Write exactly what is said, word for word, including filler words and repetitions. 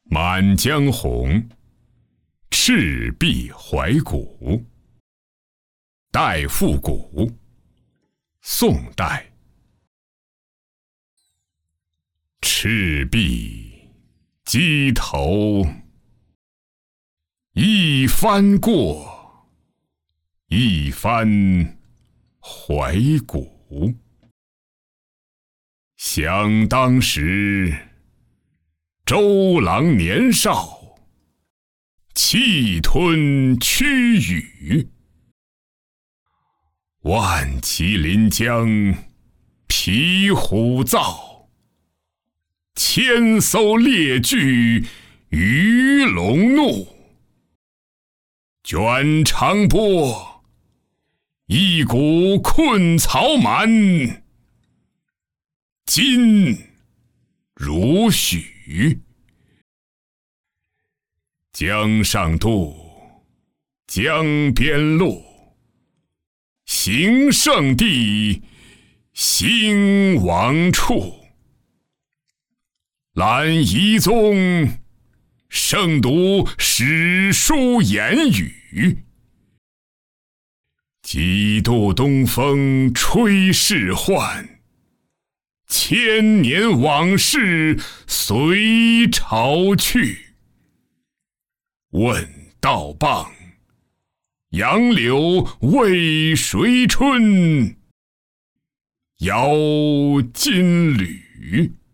满江红，赤壁怀古。代复古，宋代。赤壁鸡头，一番过，一番怀古。想当时，周郎年少，气吞曲羽。万骑临江，披虎啸；千艘列炬，鱼龙怒。卷长波，一股困曹蛮；今如许。江上渡，江边路。行胜地，兴亡处。览遗踪，胜读史书言语。几度东风吹世幻，千年往事随潮去。问道傍，杨柳为谁春？邀金缕。